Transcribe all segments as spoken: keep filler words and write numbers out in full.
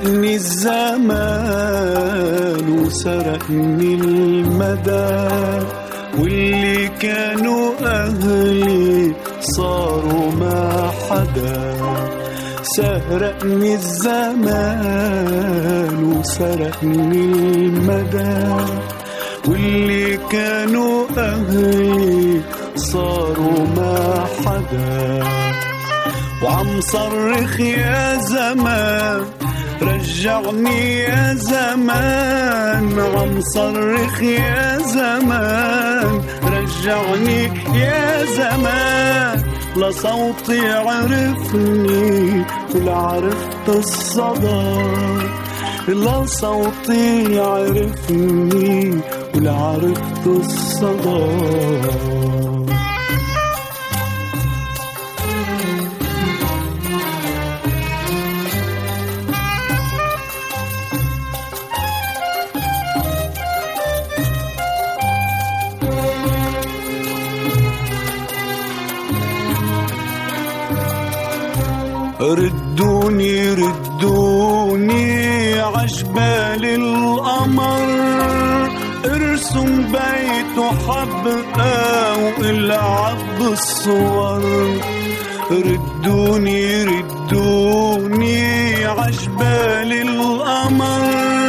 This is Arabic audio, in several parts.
سرقني الزمان وسرقني المدى، واللي كانوا أهلي صاروا ما حدا. سرقني الزمان وسرقني المدى، واللي كانوا أهلي صاروا ما حدا. وعم صرخ يا زمان رجعني يا زمان، عم صرخ يا زمان رجعني يا زمان. لصوتي عرفني ولا عرفت الصدى، لصوتي عرفني ولا عرفت الصدى. ردوني ردوني عجبال القمر، ارسم بيت وحبقى والعب بالصور. ردوني ردوني عجبال القمر،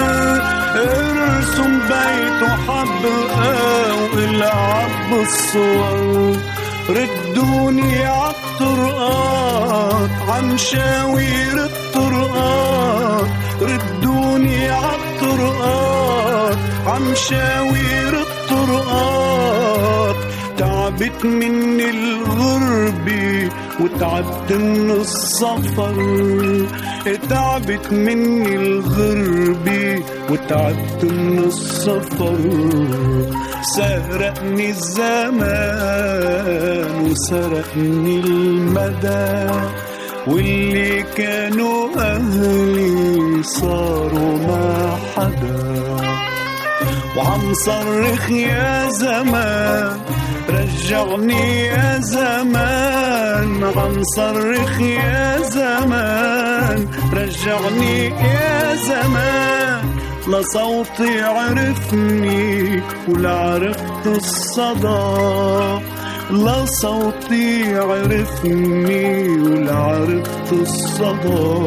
ارسم بيت وحبقى والعب بالصور. ردوني عالطرقات عم شاوير الطرقات، ردوني عالطرقات عم شاوير الطرقات. تعبت من الغربة وتعبت من السفر، تعبت من الغربة وتعبت من السفر. سرقني الزمان وسرقني المدى، واللي كانوا أهلي صاروا ما حدا. وعم صرخ يا زمان رجعني يا زمان، عم صرخ يا زمان رجعني يا زمان. لصوتي عرفني ولا عرفت الصدى، لصوتي عرفني ولا عرفت الصدى.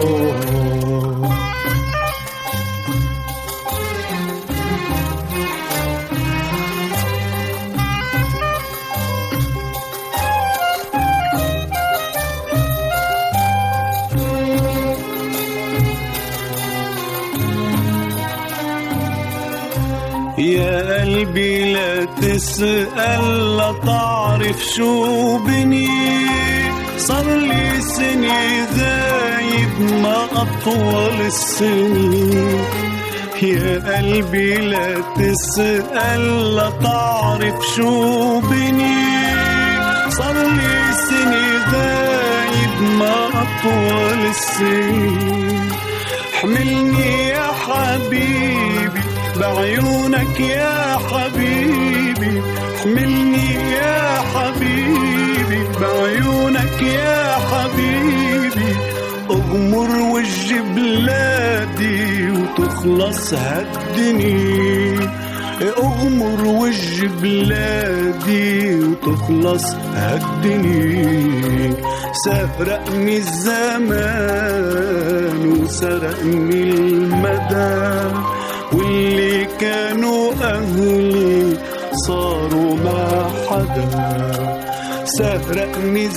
يا قلبي لا تسأل لا تعرف شو بني، صار لي سنة غايب ما أطول السنين. يا قلبي لا تسأل لا تعرف شو بني، صار لي سنة غايب ما أطول السنين. حملني يا حبيبي بعيونك يا حبيبي، حملني يا حبيبي بعيونك يا حبيبي. اغمر وجه بلادي وتخلص هالدنيا، اغمر وجه بلادي وتخلص هالدنيا. سرقني الزمان وسرقني المدى، واللي كانوا أهلي صاروا ما حدا. سرقني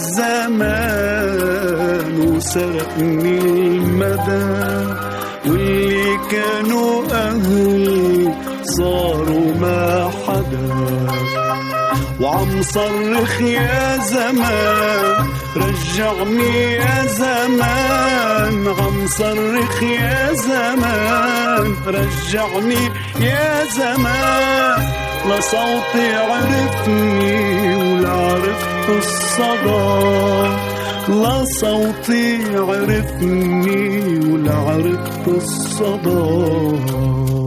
الزمان وسرقني المدى، واللي كانوا أهلي صاروا ما حدا. وعم صرخ يا زمان رجعني يا زمان، عم صرخ يا زمان رجعني يا زمان. لصوتي عرفني ولا عرفت الصدى، لصوتي عرفني ولا عرفت الصدى.